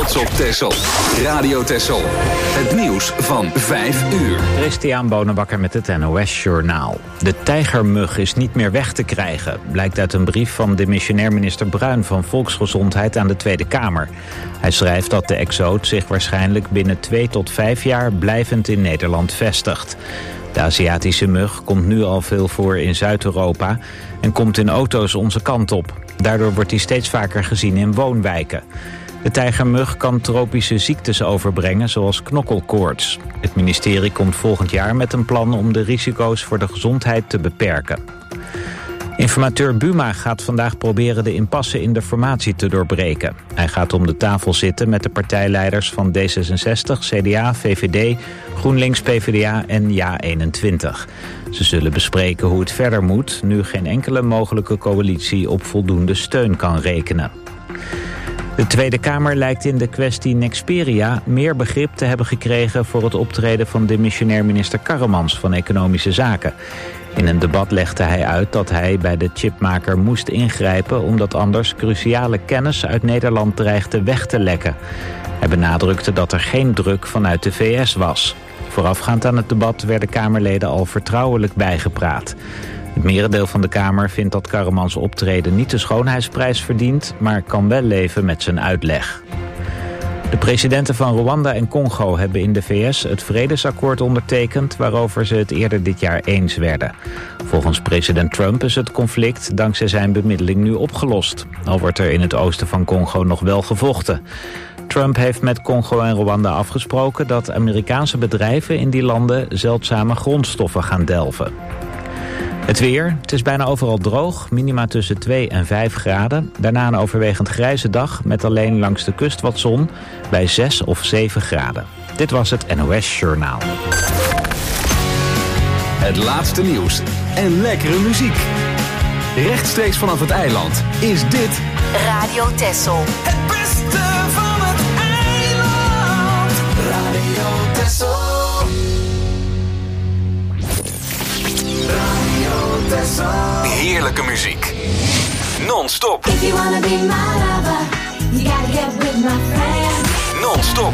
trots op Texel. Radio Texel. Het nieuws van 5 uur. Christian Bonenbakker met het NOS Journaal. De tijgermug is niet meer weg te krijgen, blijkt uit een brief van demissionair minister Bruin van Volksgezondheid aan de Tweede Kamer. Hij schrijft dat de exoot zich waarschijnlijk binnen 2 tot 5 jaar blijvend in Nederland vestigt. De Aziatische mug komt nu al veel voor in Zuid-Europa en komt in auto's onze kant op. Daardoor wordt hij steeds vaker gezien in woonwijken. De tijgermug kan tropische ziektes overbrengen, zoals knokkelkoorts. Het ministerie komt volgend jaar met een plan om de risico's voor de gezondheid te beperken. Informateur Buma gaat vandaag proberen de impasse in de formatie te doorbreken. Hij gaat om de tafel zitten met de partijleiders van D66, CDA, VVD, GroenLinks, PvdA en JA21. Ze zullen bespreken hoe het verder moet, nu geen enkele mogelijke coalitie op voldoende steun kan rekenen. De Tweede Kamer lijkt in de kwestie Nexperia meer begrip te hebben gekregen voor het optreden van demissionair minister Karremans van Economische Zaken. In een debat legde hij uit dat hij bij de chipmaker moest ingrijpen omdat anders cruciale kennis uit Nederland dreigde weg te lekken. Hij benadrukte dat er geen druk vanuit de VS was. Voorafgaand aan het debat werden Kamerleden al vertrouwelijk bijgepraat. Het merendeel van de Kamer vindt dat Karremans optreden niet de schoonheidsprijs verdient, maar kan wel leven met zijn uitleg. De presidenten van Rwanda en Congo hebben in de VS het vredesakkoord ondertekend waarover ze het eerder dit jaar eens werden. Volgens president Trump is het conflict dankzij zijn bemiddeling nu opgelost. Al wordt er in het oosten van Congo nog wel gevochten. Trump heeft met Congo en Rwanda afgesproken dat Amerikaanse bedrijven in die landen zeldzame grondstoffen gaan delven. Het weer, het is bijna overal droog, minima tussen 2 en 5 graden. Daarna een overwegend grijze dag met alleen langs de kust wat zon bij 6 of 7 graden. Dit was het NOS Journaal. Het laatste nieuws en lekkere muziek. Rechtstreeks vanaf het eiland is dit Radio Texel. Het beste van het eiland. Radio Texel. heerlijke muziek. Non-stop. If you wanna be my lover, you gotta get with my friends. Non-stop.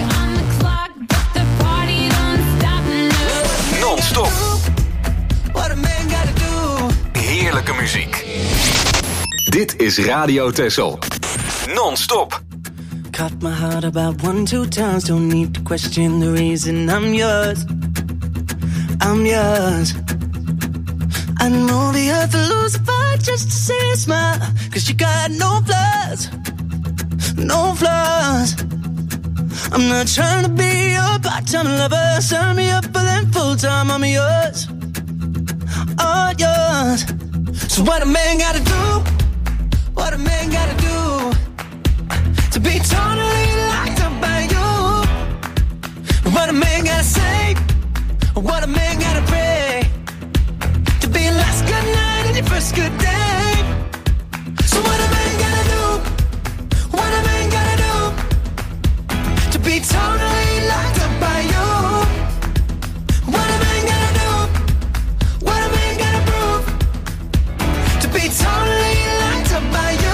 Non-stop. What a man gotta do. Heerlijke muziek. Dit is Radio Texel. Non-stop. Cut my heart about 1-2 times. Don't need to question the reason I'm yours. I'm yours. I know the earth will lose a fight just to see you smile. 'Cause you got no flaws. No flaws. I'm not trying to be your part-time lover. Sign me up for them full-time. I'm yours. All yours. So what a man gotta do? What a man gotta do? To be totally locked up by you. What a man gotta say? What a man gotta pray? To be your last good night and your first good day. So what a man gotta do? What a man gotta do? To be totally locked up by you. What a man gotta do? What a man gotta prove? To be totally locked up by you.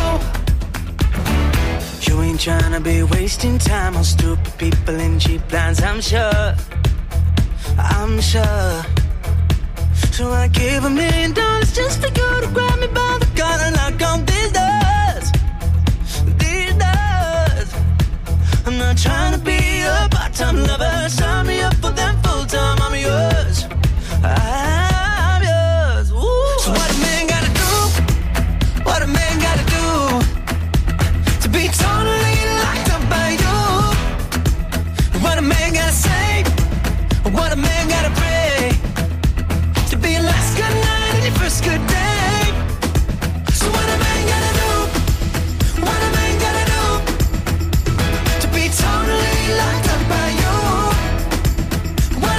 You ain't tryna be wasting time on stupid people in cheap lines, I'm sure. I'm sure. So I gave $1 million just for you to grab me by the collar and knock on these doors. These doors. I'm not trying to be a part-time lover. Sign me up for them full-time. I'm yours. I'm yours. Ooh. So what a man gotta do? What a man gotta do? To be totally locked up by you. What a man gotta say? What a man gotta pray? To be your last good night and your first good day. So what a man gotta do? What a man gotta do? To be totally locked up by you. What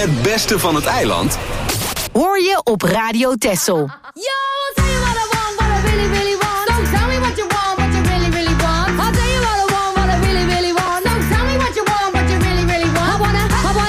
Het beste van het eiland hoor je op Radio Texel. Yo, I'll tell you what I want, what I really, really want. Don't tell me what you want, what you really, really want. I'll tell you what I want, what I really, really want. Don't tell me what you want, what you really, really want. I wanna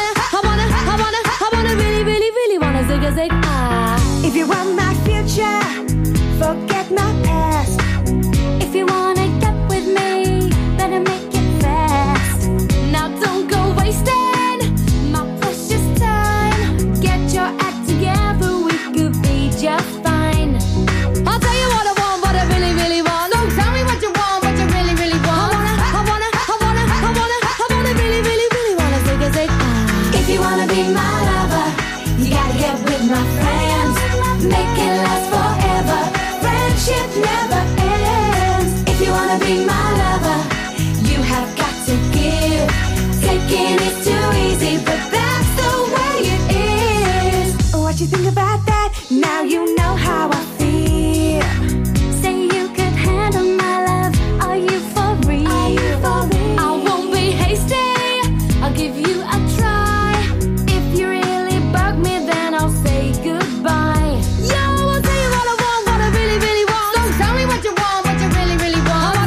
really, really, really wanna zig a zig ah. If you want my future, forget my past. If you wanna get with me, better make it fast. Now don't go wasting my precious time. Get your act together, we could be just fine. I'll tell you what I want, what I really, really want. Don't tell me what you want, what you really, really want. I wanna really, really, really wanna zig a zig ah. If you wanna be my lover, you gotta get with my friends. Make it last forever. Friendship never ends. If you wanna be my lover, you have got to give. Taking is too easy, but that's the way it is. What you think about that? Now you know how I feel. Say you could handle my love. Are you for real? Are you for real? I won't be hasty. I'll give you a try. If you really bug me, then I'll say goodbye. Yo, I'll tell you what I want, what I really, really want. Don't tell me what you want, what you really, really want. I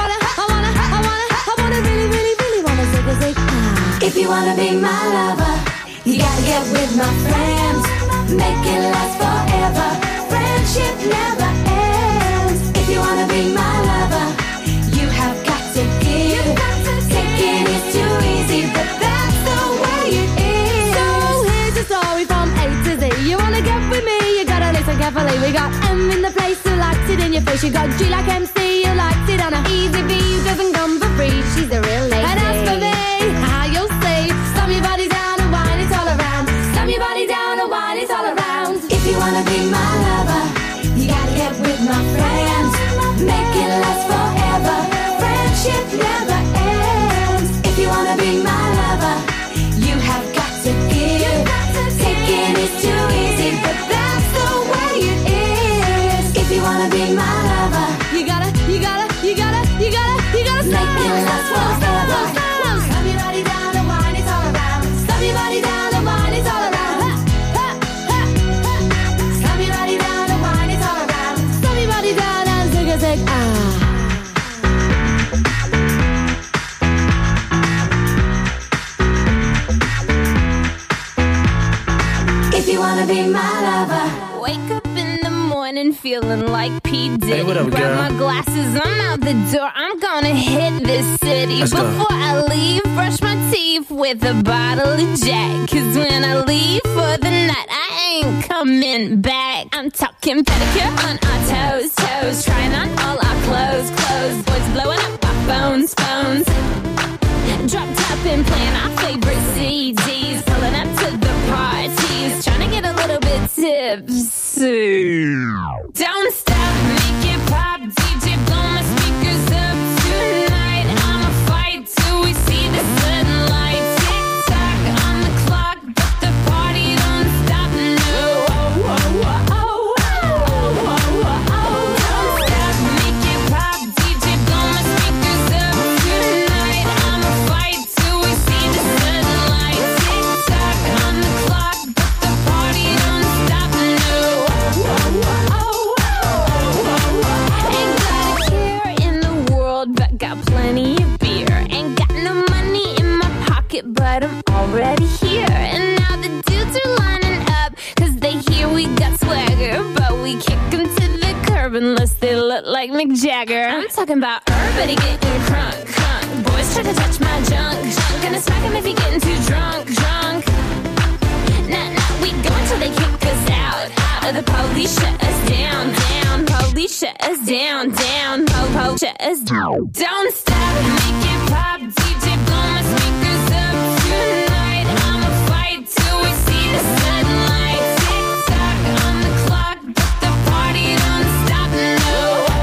wanna really, really, really wanna zig a zig ah. If you wanna be my lover, you gotta get with my friends. Make it last forever. Friendship never ends. If you wanna be my lover, you have got to give. Taking is too easy, but that's the way it is. So here's your story from A to Z. You wanna get with me, you gotta listen carefully. We got M in the place who likes it in your face. You got G like MC, who likes it on a easy V, who doesn't come for free. She's a real lady. And as for me, how you'll say, slam your body down and wine it all around. Slam your body down and wine it all around. If you wanna be my lover, you gotta get with my friends. Make it last forever. Friendship never ends. If you wanna be my lover, you have got to give. Taking is too easy, but that's the way it is. If you wanna be my lover, You gotta make it last forever. Slam your body down and wine it all around. Slam your body down and wine it all around. Slam your body down and wine it all around. Slam your body down and zig a zig ah. If you wanna be my lover. Wake up in the morning feeling like P. Diddy. Hey, what up, Grab girl? my glasses, I'm out the door. I'm gonna hit this city. Let's go. Before I leave, brush my teeth with a bottle of Jack. Cause when I leave for the night, I ain't coming back. I'm talking pedicure on our toes, toes. Trying on all our clothes, clothes. Boys blowing up our phones, phones. Drop top and playing our favorite CDs. Pulling up to the parties. Trying to get a little bit tipsy. Don't stop, make it pop. DJ, blow my speakers up tonight. I'ma fight till we see the sunlight. Tick tock on the clock, but the party don't stop. No. Don't stop, make it pop. DJ, blow my speakers up tonight. I'ma fight till we see the sunlight. Tick tock on the clock, but the party don't stop. No. Ain't got a care in the world, but got plenty of beer. Ain't got no money in my pocket, but I'm already here. And now the dudes are lining up, cause they hear we got swagger. But we kick them to the curb unless they look like Mick Jagger. I'm talking about everybody getting crunk, crunk. Boys try to touch my junk, junk. Gonna smack him if he getting too drunk, drunk. Nah, we go until they kick us out. The police shut us down, down. Police shut us down, down. Po, shut us down. Don't stop, make it pop. DJ, blow my speakers up tonight. I'ma fight till we see the sunlight. Tick tock on the clock, but the party don't stop. No.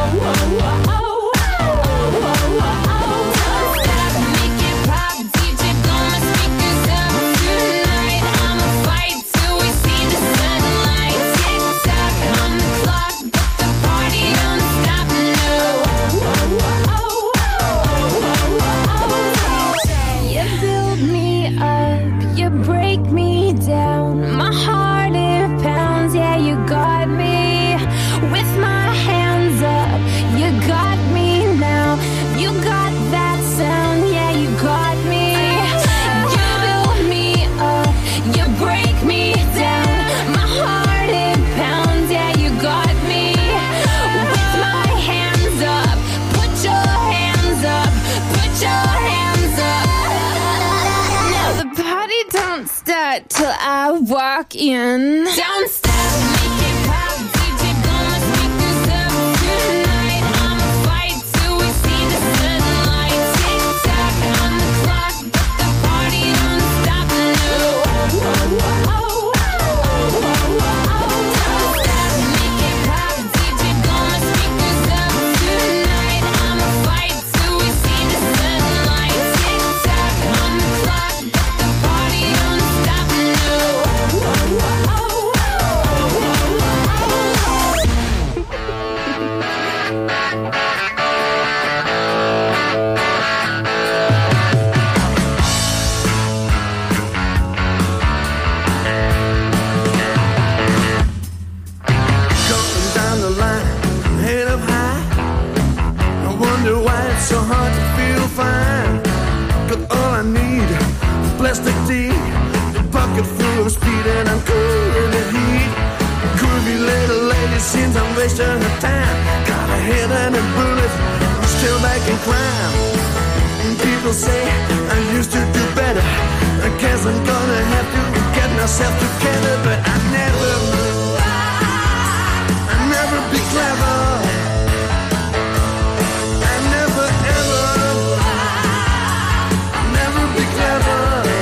Don't stop, make it pop. DJ, blow my speakers up tonight. I'ma fight till we see the sunlight. Tick tock on the clock, but the party don't stop. No. sweat till I walk in. Don't stop, make it pop, DJ blow my speakers up tonight. I'ma fight till we see the sunlight. Tick tock on the clock, but the party don't stop now. Don't stop, make it pop, DJ blow my speakers up tonight. I'ma fight till we see the sunlight. Tick tock on the clock, but the party don't stop now. Going down the line, head up high. I wonder why it's so hard to feel fine. Got all I need, plastic tea, a bucket full of speed, and I'm cool in the heat. Groovy little lady seems I'm wasting her time. Got a head and a bullet, I'm still back in crime. And people say I used to do better. I guess I'm gonna have to get myself together, but I never be clever. I never be clever.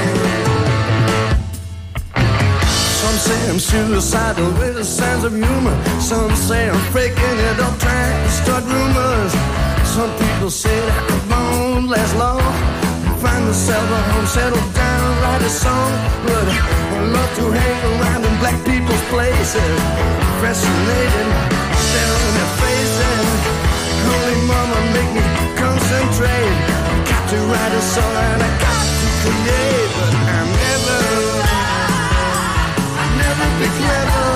Some say I'm suicidal with a sense of humor. Some say I'm faking it up, trying to start rumors. Some people say that I won't last long. Find myself a home, settle down, write a song. But I love to hang around in black people's places. Fascinated, staring in their faces. Holy mama, make me concentrate. Got to write a song and I got to create. But I'll never be clever.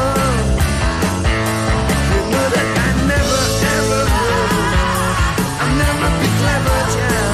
You know that I never will. I'll never be clever, child.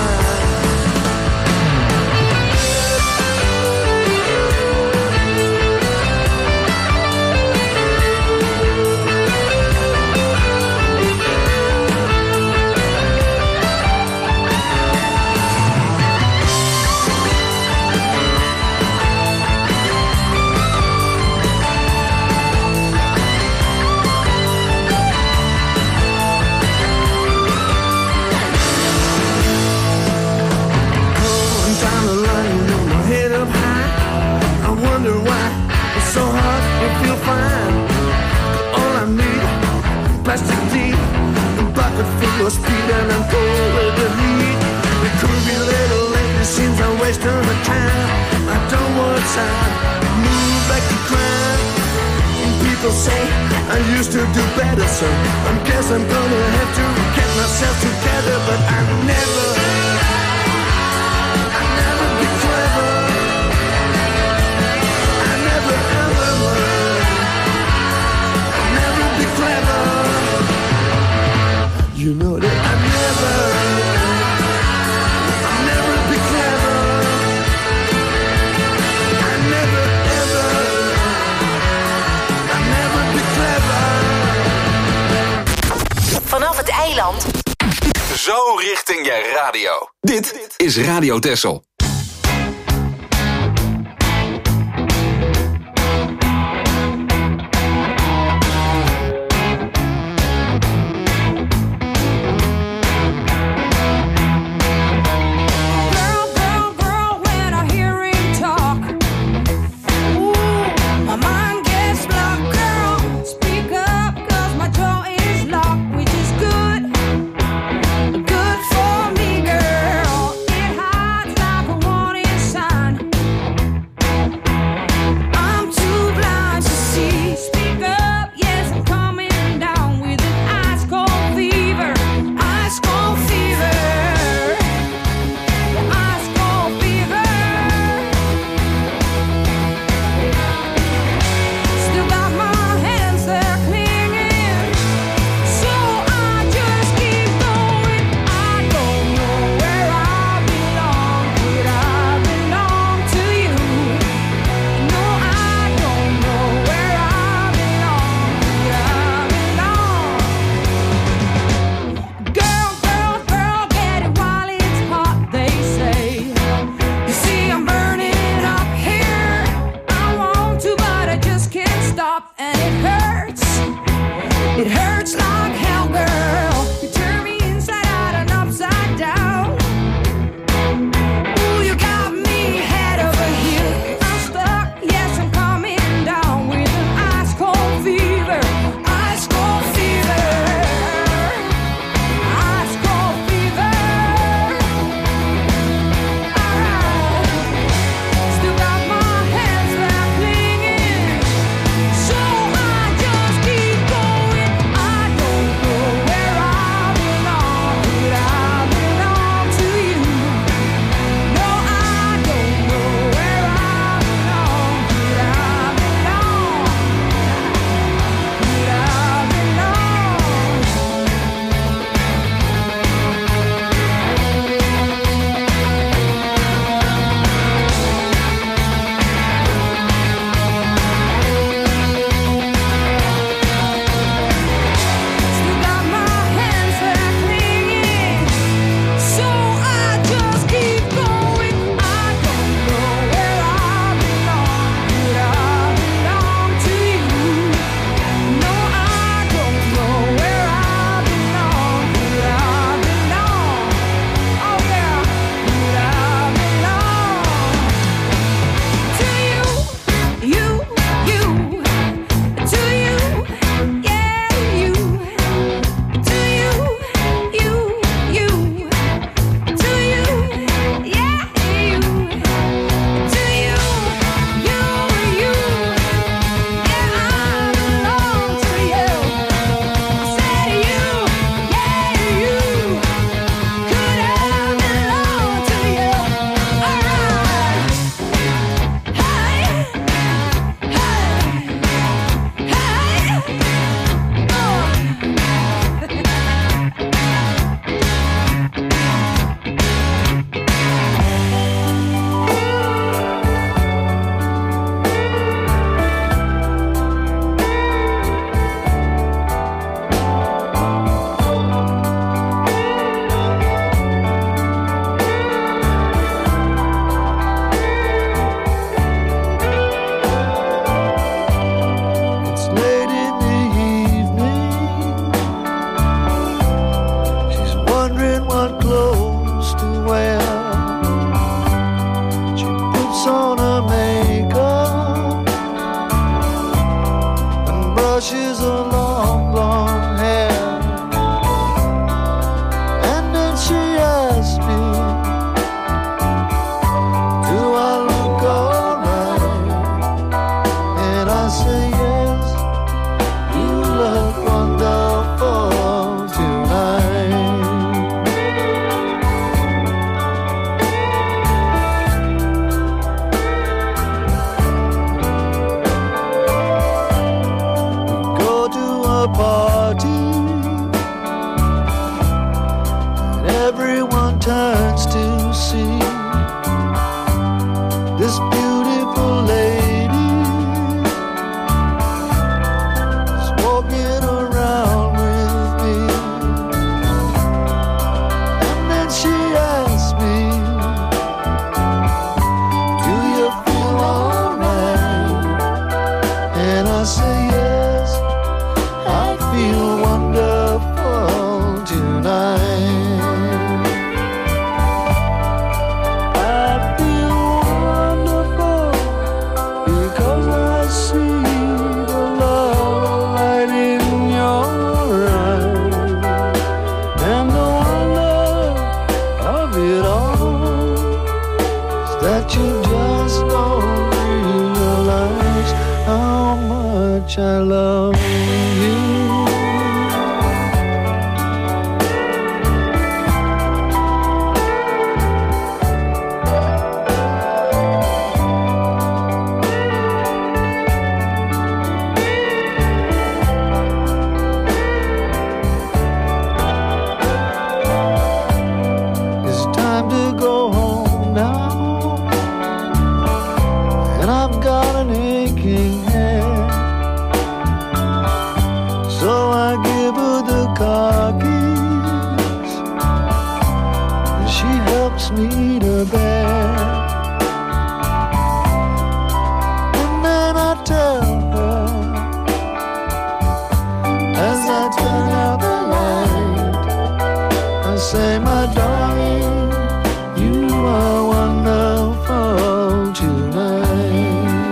So hard, you feel fine. All I need, plastic tea, a bucket full of speed, and I'm cold with the heat. The groovy little lady seems I'm wasting her time. I don't want time, move like a crime. And people say I used to do better, so I guess I'm gonna have to get myself together. But I never be clever. You know that I'll never be clever. I'll never be clever. Vanaf het eiland. Zo richting je radio. Dit is Radio Texel. Good for me, girl. It hides like asks me, do you feel alright? And I say yes, I feel wonderful tonight. I love you. It's time to go home now, and I've got an aching head. So I give her the car keys, and she helps me to bed. And then I tell her, as I turn out the light, I say, my darling, you are wonderful tonight.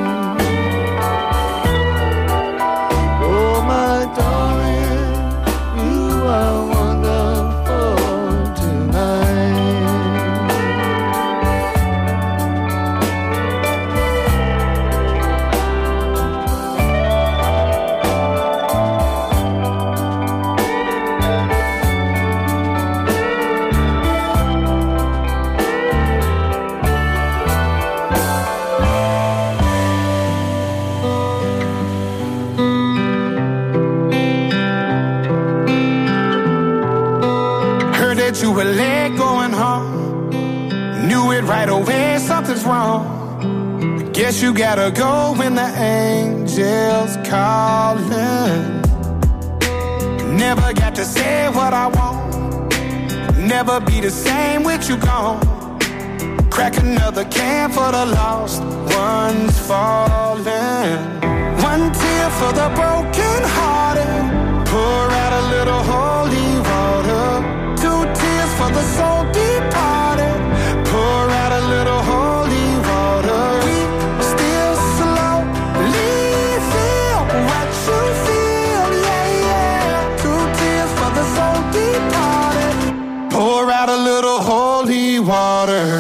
You were late going home, knew it right away, something's wrong. Guess you gotta go when the angel's calling. Never got to say what I want, never be the same with you gone. Crack another can for the lost ones falling. One tear for the broken hearted, pour out a little holy water. Two tears for the soul departed, pour out a little holy water. We still slowly feel what you feel, yeah, yeah. Two tears for the soul departed, pour out a little holy water.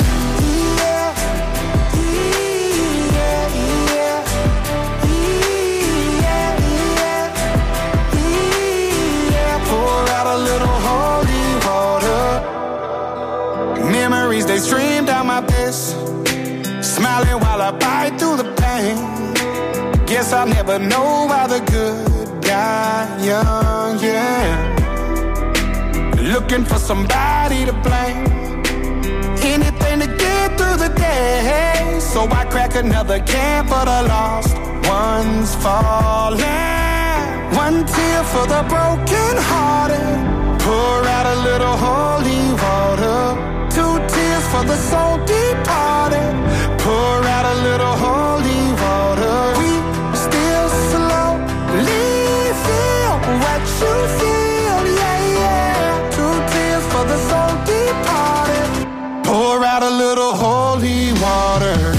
They stream down my face, smiling while I bite through the pain. Guess I'll never know why the good die young, yeah. Looking for somebody to blame, anything to get through the day. So I crack another can for the lost ones falling. One tear for the broken hearted, pour out a little holy water. Two tears for the soul departed, pour out a little holy water. We still slowly feel what you feel, yeah, yeah. Two tears for the soul departed, pour out a little holy water.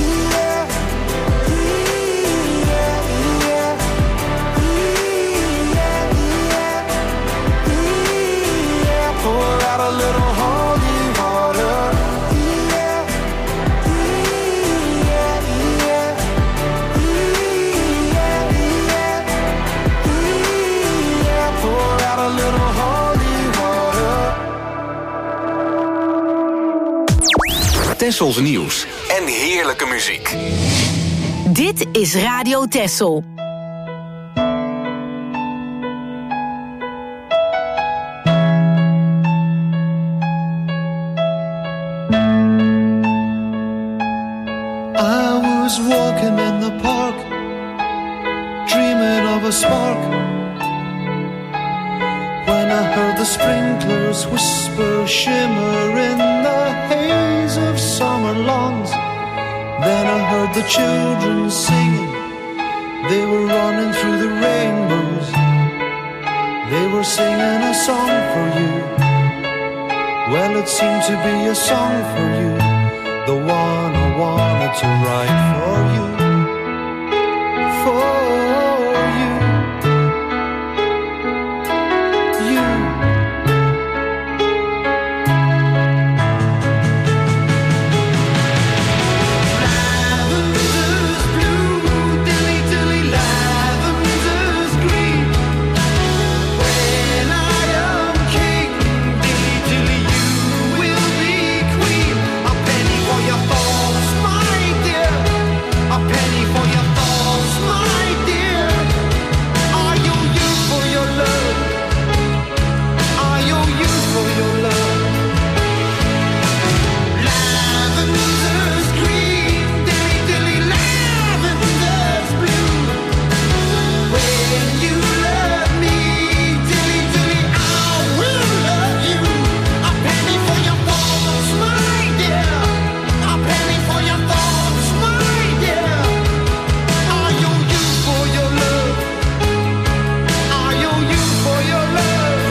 Pour out a little holy water. Pour out a little holy water. Tessels nieuws en heerlijke muziek. Dit is Radio Tessel. Walking in the park, dreaming of a spark, when I heard the the sprinklers whisper, shimmer in the haze of summer lawns. Then I heard the children singing, they were running through the rainbows. They were singing a song for you. Well, it seemed to be a song for you, the one I wanted to write for you. For you. You. Lavender's blue, dilly dilly, lavender's green. When I am king, dilly dilly, you will be queen. A penny for your thoughts, my dear. A penny for your thoughts, my dear. I owe you for your love. I owe you for your love. Lavender's green, dilly dilly, lavender's blue. When you love me, dilly dilly, I will love you. A penny for your thoughts, my dear. A penny for your thoughts, my dear. I owe you for your love. I owe you for your love.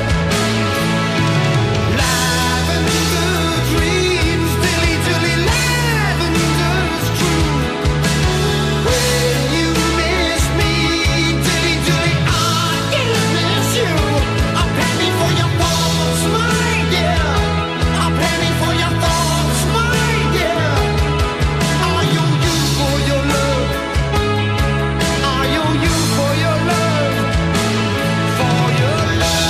Lavender dreams, dilly dilly, lavender's true. When you miss me, dilly dilly, I will miss you. A penny for your thoughts, my dear. A penny for your thoughts, my dear. I owe you for your love. I owe you for your love. For your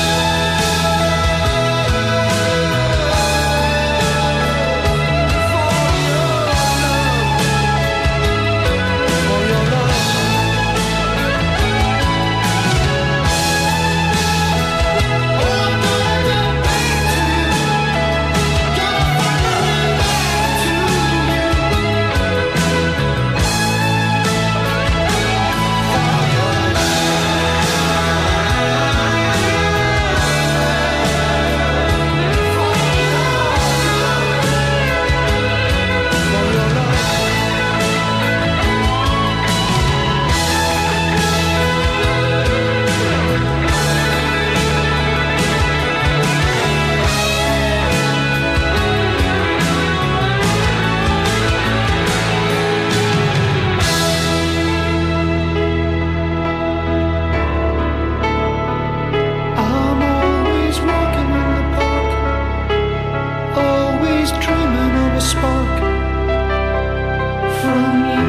I'm always walking in the park, always dreaming of a spark from you.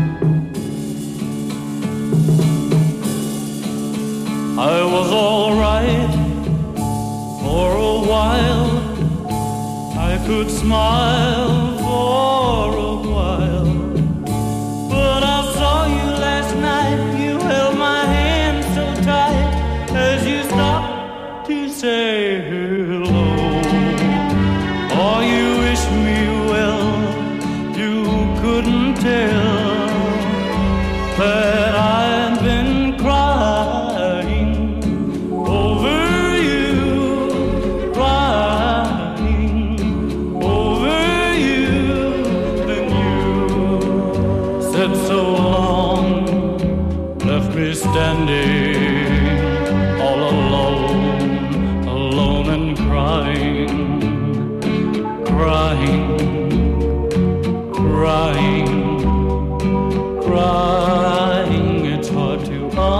I was alright for a while. I could smile for a while. But I saw you last night. You held my hand so tight as you stopped to say hello. Oh, you wish me well. You couldn't tell that I've been crying over you, crying over you. Then you said so long, left me standing all alone, alone and crying, crying, crying, crying. It's hard to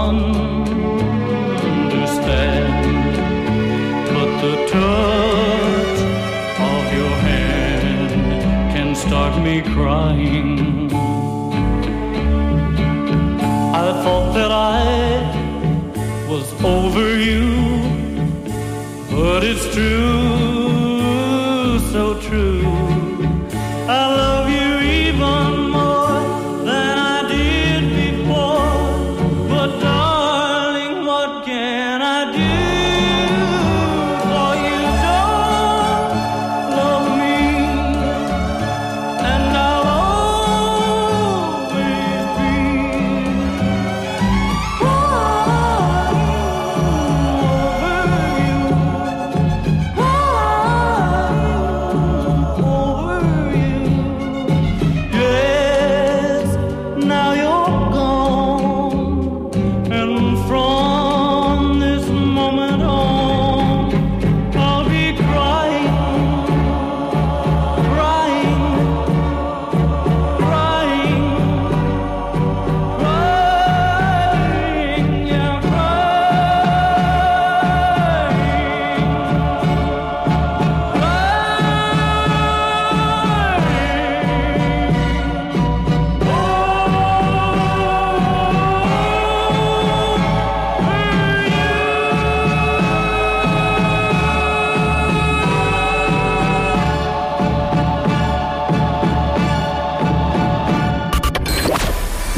understand, but the touch of your hand can start me crying. I thought that I was over you, but it's true, so true. I love you even more than I did before. But darling, what can I do? For you don't love me, and I'll always be over you.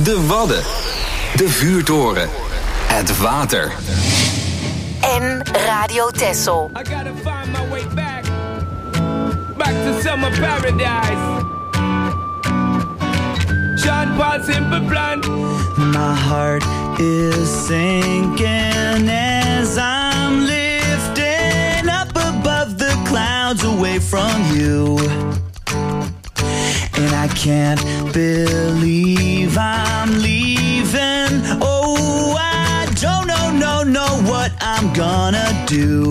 De Wadden. De vuurtoren. Het water. En Radio Texel. I gotta find my way back. Back to summer paradise. Sean Paul Simple Plan. My heart is sinking as I'm lifting up above the clouds away from you. And I can't believe I'm leaving. Oh, I don't know what I'm gonna do.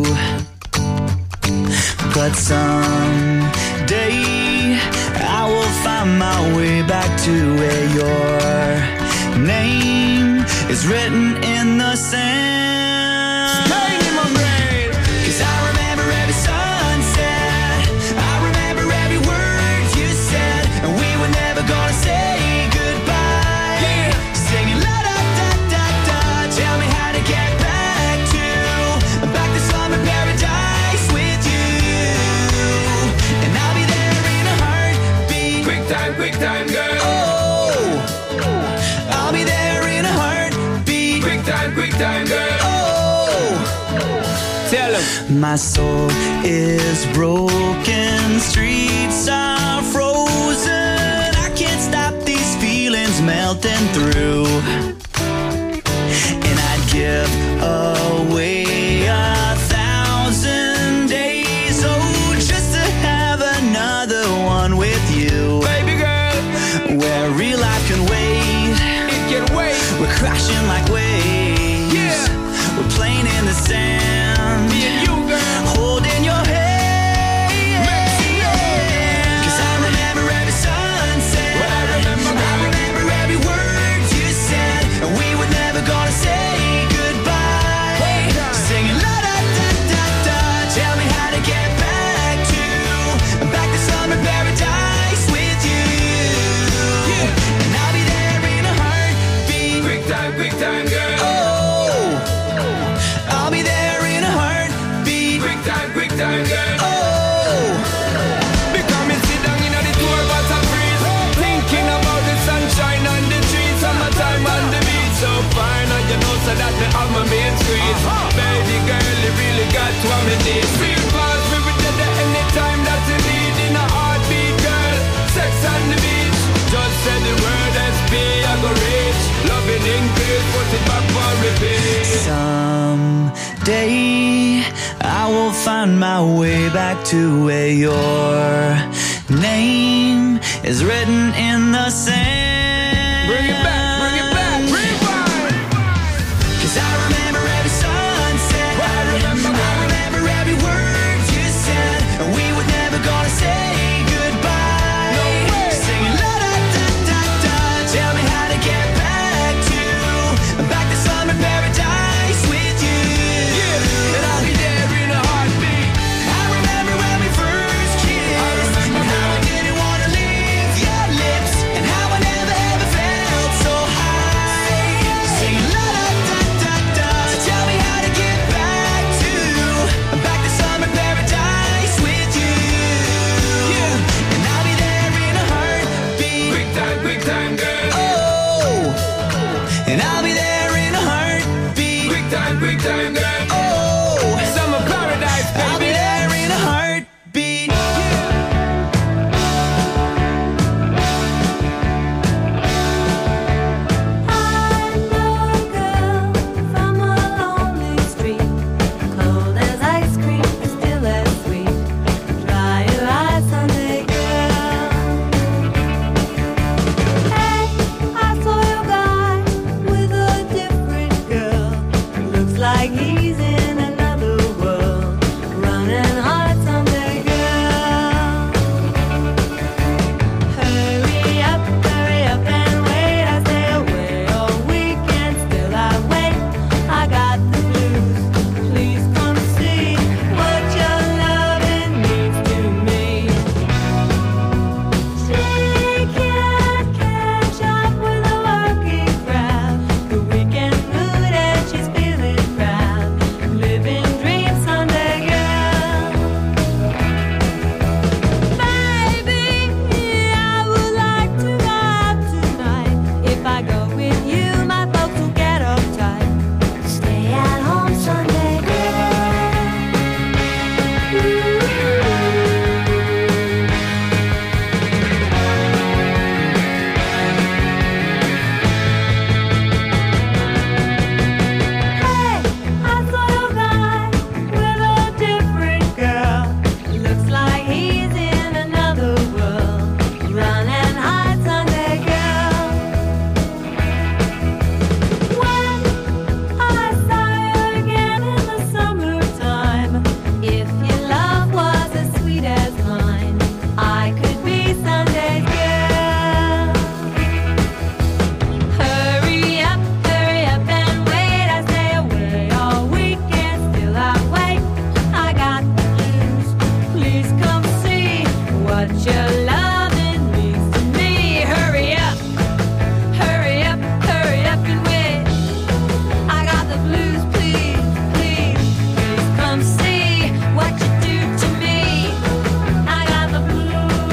But someday I will find my way back to where your name is written in the sand. Pain in my brain. 'Cause I remember every sunset, I remember every word you said, and we were never gonna say goodbye. Yeah. Singing la da da da da, tell me how to get back to summer paradise with you, and I'll be there in a heartbeat. Quick time, girl. Oh, I'll be there in a heartbeat. Quick time, girl. Oh, Tell him. my soul is broken, streets are frozen. I can't stop these feelings melting through. And I'd give away 1,000 days, oh, just to have another one with you. Baby girl, Where real life can wait, it can wait. we're crashing like waves. Yeah. We're playing in the sand, Me and you, girl. holding your hand. Mexico. 'Cause I remember every sunset, Well, I remember, I remember every word you said, and we were never gonna say goodbye. Singing la da da da da, tell me how to get back to summer paradise with you. And I'll be there in a heartbeat. Quick time, girl. Oh, I'll be there in a heartbeat. Quick time, girl. Oh, Because me sit down in the tour bus and freeze, thinking about the sunshine on the trees, summertime on the beach. So fine, and you know so that me have my main squeeze. Baby girl, you really got what me need. Feel fast, we will get there anytime that you need. In a heartbeat, girl, sex on the beach. Just say the word SP, I go reach. Loving in peace, put it back for repeat. someday I will find my way back to where your name is written in the sand. Bring it back, rewind. 'Cause I remember every sunset, I remember every word you said, and we were never gonna say goodbye. No way. Singing la da da da da, tell me how to get back to summer paradise with you. Yeah, and I'll be there in a heartbeat. I remember when we first kissed, and how I didn't wanna leave your lips, and how I never what your loving means to me. Hurry up, hurry up, hurry up and wait. I got the blues, please, please, please come see what you do to me. I got the blues.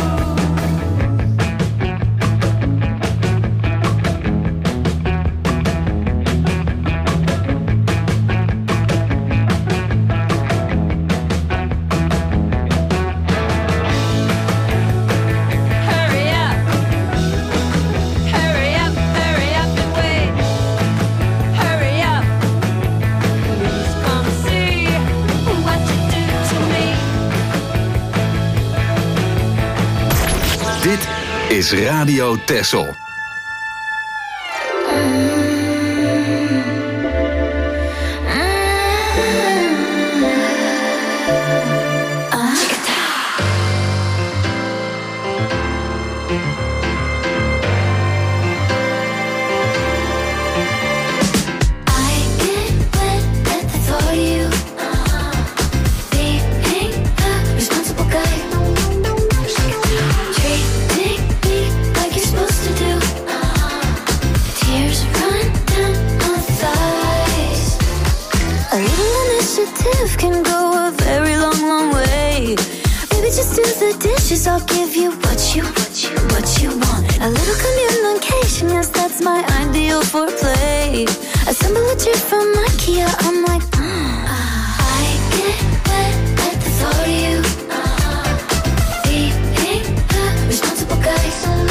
Hurry up, hurry up, hurry up and wait. Hurry up, please come see what you do to me. Dit is Radio Texel. Can go a very long, long way. Maybe just do the dishes. I'll give you what you want. A little communication, yes, that's my ideal for play. Assemble a chair from IKEA. I'm like, I get wet at the thought of you. Being a responsible guy,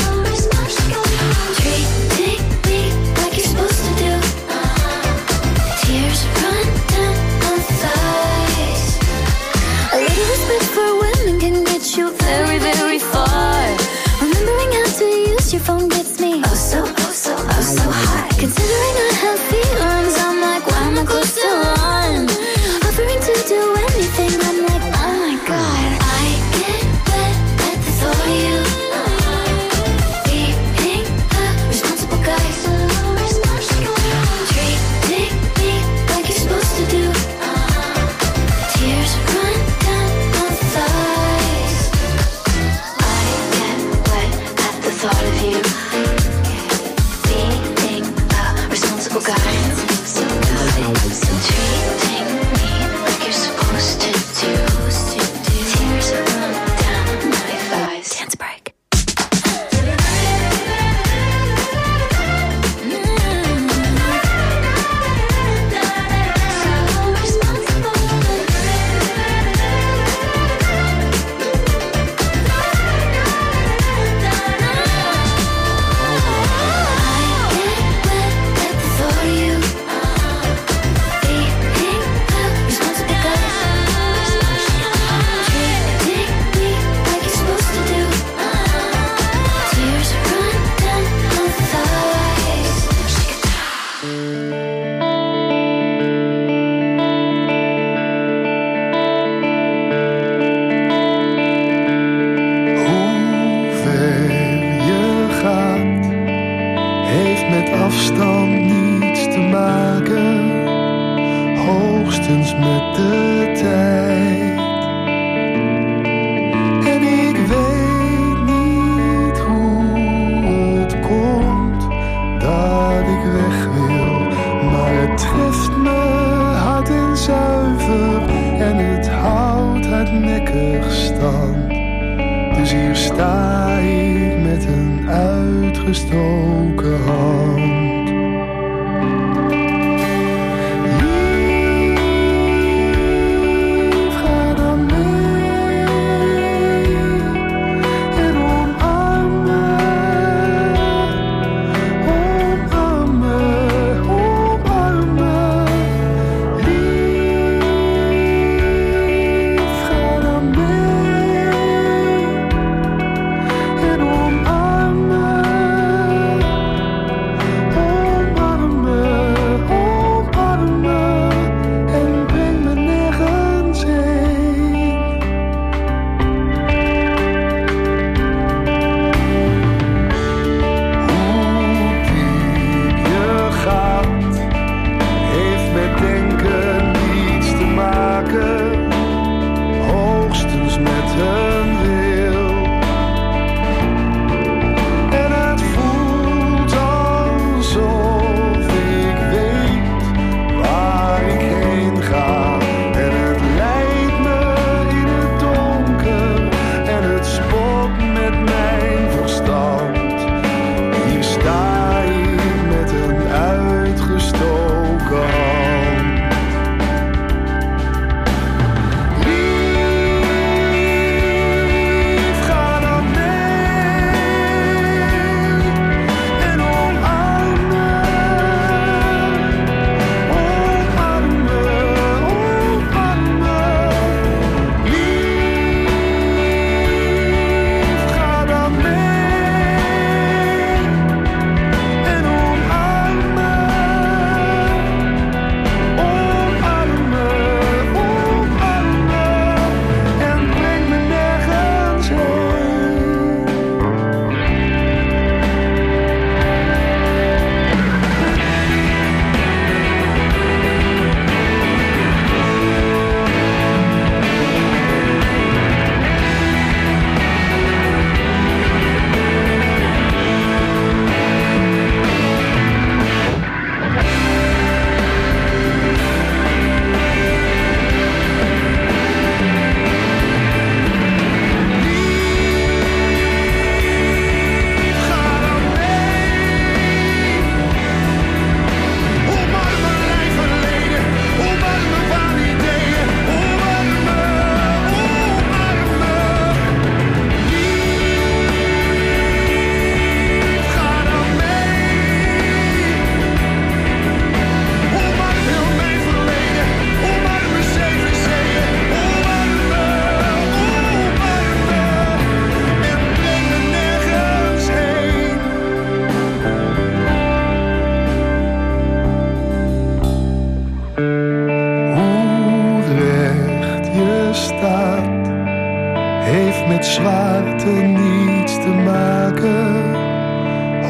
treating me like you're supposed to do. Tears run down my thighs. A little respect for women can get you very, very far. Remembering how to use your phone gets me oh so high. Considering I have feelings, I'm like, why am I close to one? Offering to do anything, I'm like, oh my god. I get wet at the thought of you. Being a responsible guy, treating me like you're supposed to do. Tears run down my thighs. I get wet at the thought of you. Being a responsible guy. Treating me like you're supposed to do. Tears run down my thighs. Dance break.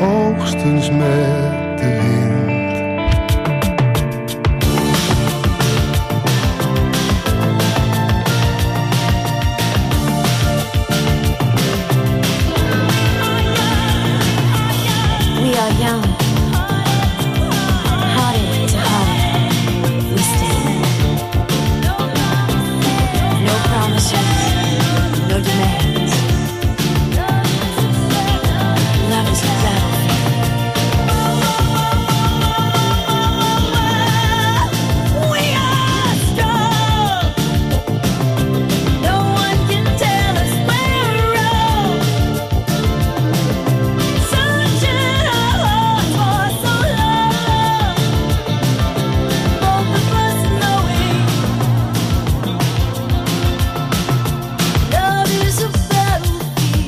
hoogstens met de wind. We are young, heartache to heartache, we stay. No promises, no demands. Love is a battlefield. We are strong. No one can tell us we're wrong. Searching our hearts for so long. Both of us knowing love is a battlefield.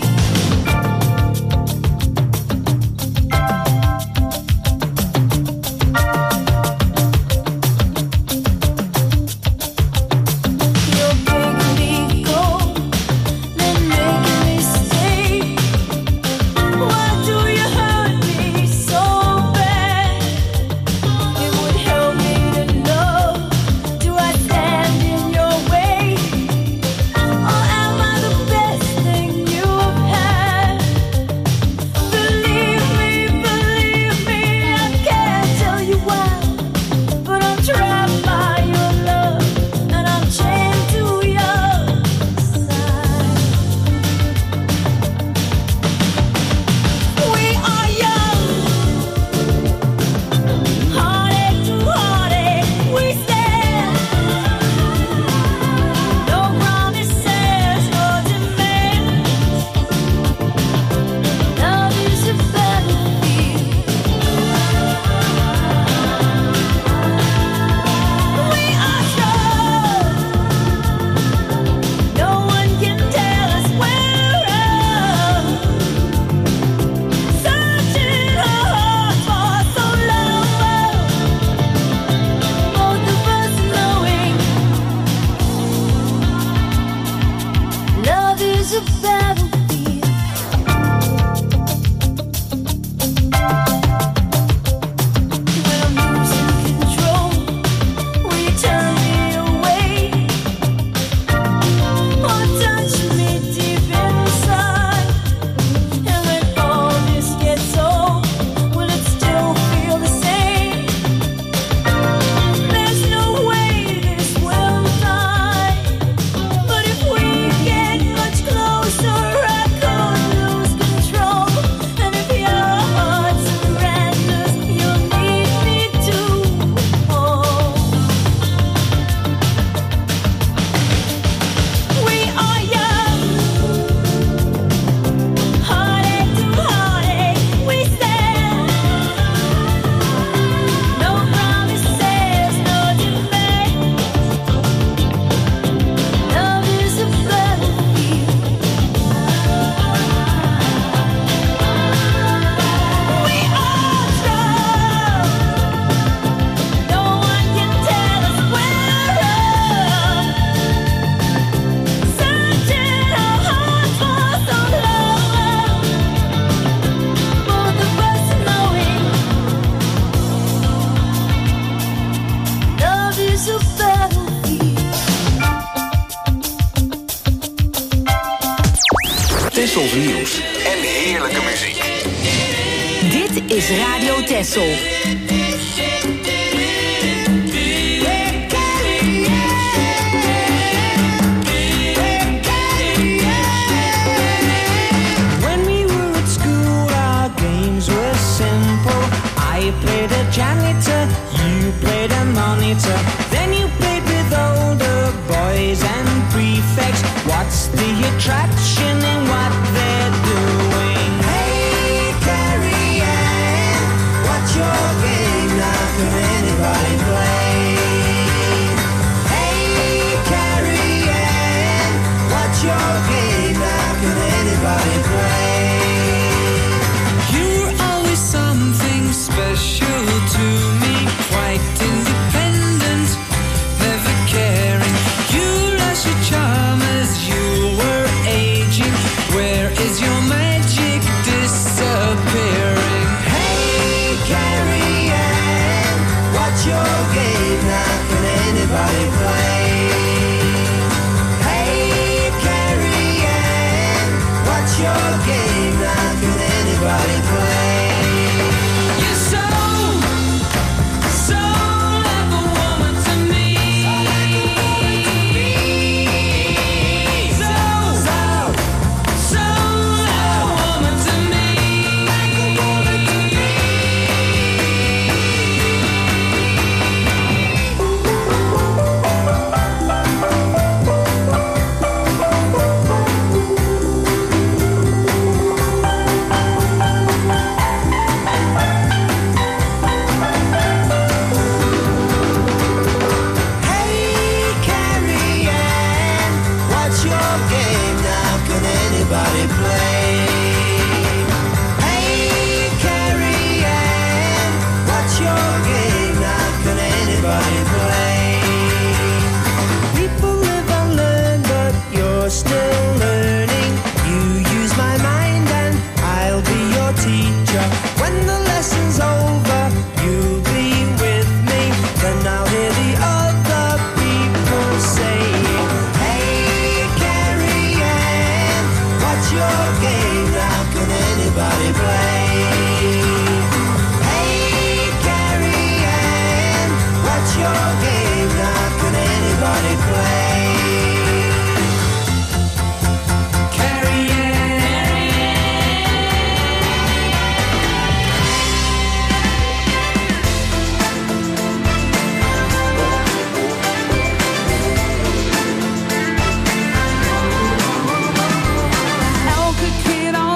You're breaking me cold, then making me stay. Why do you hurt me so bad? It would help me to know. Do I stand in your way, or am I the best thing you've had? Believe me, I can't tell you why, but I'm trapped by your love, and I'm chained to your side. We are young, heartache to heartache, we stand. No promises, no demands. Love is a battlefield. We are strong. No one can tell us we're wrong. Searching our hearts for so long. Both of us knowing love is a battlefield. When I'm losing control, will you turn me away, or touch me deep inside? And when all this gets old, will it still feel the same? There's no way this will die, but if we get much closer, I could lose control. And if your heart surrenders, you'll need me to hold. We are young, heartache to heartache, we stand. No promises, no demands. Love is a battlefield. We are strong. No one can tell us we're wrong. Searching our hearts for so long. Both of us knowing love is a battlefield. Tessels nieuws en heerlijke muziek. Dit is Radio Tessel. When we were at school, our games were simple. I played a janitor, you played a monitor. Then you played with older boys and prefects. What's the attraction in what they're doing? Hey, Carrie Ann, what's your game? anybody play? You're so like a woman to me. So like a woman to me. Hey, Carrie Ann, what's your game now? Can anybody play? Hey, Carrie Ann, what's your game now? Can anybody play? People live and learn, but you're still learning. You use my mind and I'll be your teacher. When the lesson's over, you'll be with me. Then I'll hear the other people saying, hey, Carrie Ann, what's your game now? Can anybody play? Hey, Carrie Ann, what's your game now? Can anybody play? Carrie Elke keer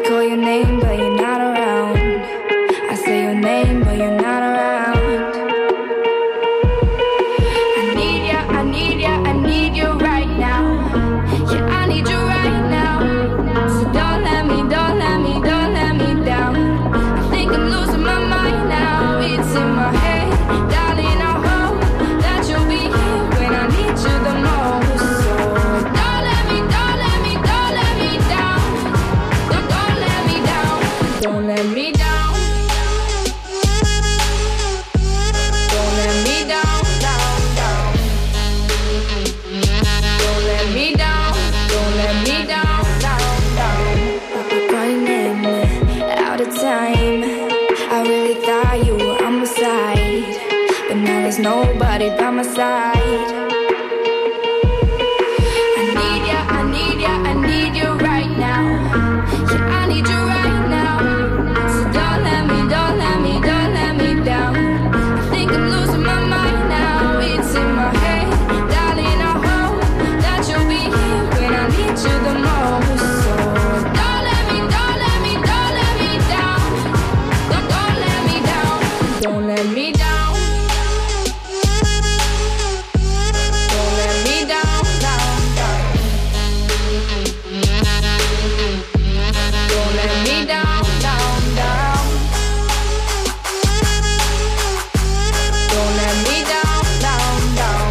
call your name, but you're not around. I say your name, but you're not around. I need ya, I need ya, I need you right now. Yeah, I need you right now. So don't let me, don't let me, don't let me down. I think I'm losing my mind now. It's in my head, darling. I hope that you'll be here when I need you the most. So don't let me, don't let me, don't let me down. Don't let me down. Don't let me down. Don't let me down, down, down. Don't let me down. Don't let me down, down, down. Running out of time. I really thought you were on my side, but now there's nobody by my side. I need ya, I need ya, I need you right now. Yeah, I need you right now. So don't let me, don't let me, don't let me down. I think I'm losing my mind now. It's in my head, darling. I hope that you'll be here when I need you the most. So don't let me, don't let me, don't let me down. Don't let me down. Don't let me down. Don't let me down, down, down. Don't let me down, down, down. Don't let me down, down, down.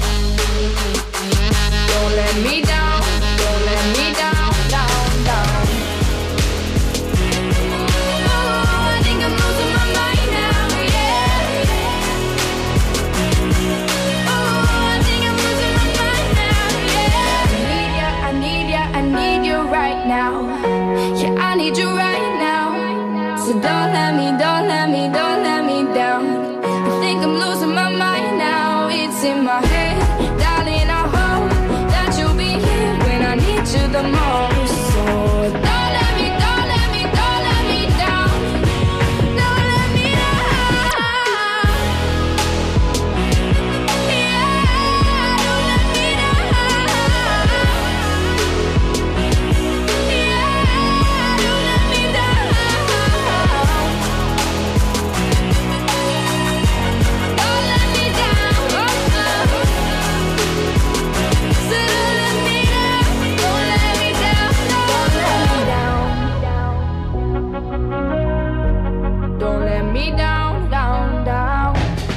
Don't let me down, don't let me down, down, down. Oh, I think I'm losing my mind now, yeah. Oh, I think I'm losing my mind now, yeah. I need ya, I need ya, I need you right now. Yeah, I need you right now. So don't let me, don't let me, don't let me down. I think I'm losing my mind now. It's in my head, darling. I hope that you'll be here when I need you the most. So don't let me, don't let me, don't let me down. Don't let me down. Yeah, don't let me down. Yeah, don't let me down. Don't let me down. So don't let me down. Don't let me down. Don't let me down, down, down.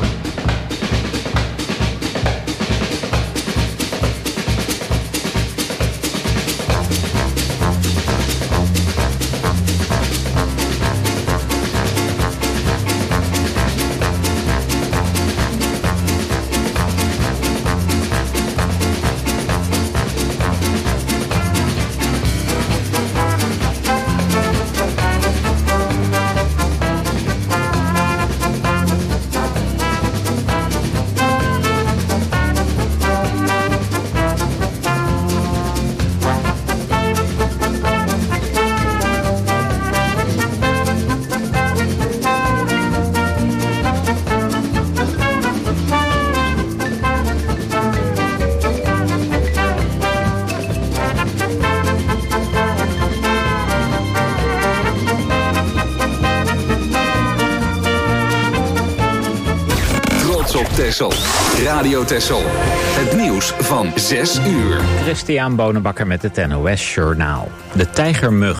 Op Texel. Radio Texel. Het nieuws van 6 uur. Christian Bonenbakker met het NOS Journaal. De tijgermug